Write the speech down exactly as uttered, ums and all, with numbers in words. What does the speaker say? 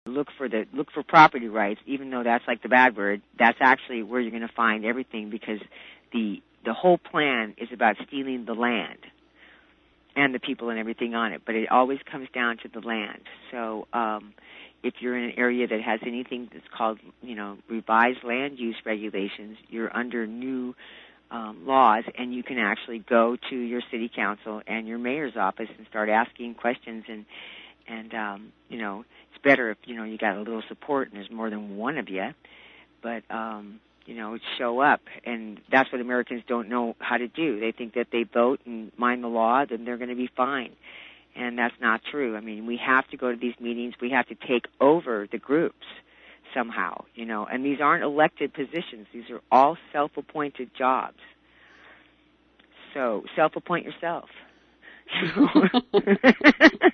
look for the look for property rights, even though that's like the bad word. That's actually where you're going to find everything, because the the whole plan is about stealing the land and the people and everything on it. But it always comes down to the land. So um, if you're in an area that has anything that's called, you know, revised land use regulations, you're under new um, laws, and you can actually go to your city council and your mayor's office and start asking questions. And and um, you know, it's better if you know you got a little support and there's more than one of you. But um, you know, show up, and that's what Americans don't know how to do. They think that they vote and mind the law, then they're going to be fine. And that's not true. I mean, we have to go to these meetings. We have to take over the groups somehow, you know. And these aren't elected positions. These are all self-appointed jobs. So self-appoint yourself.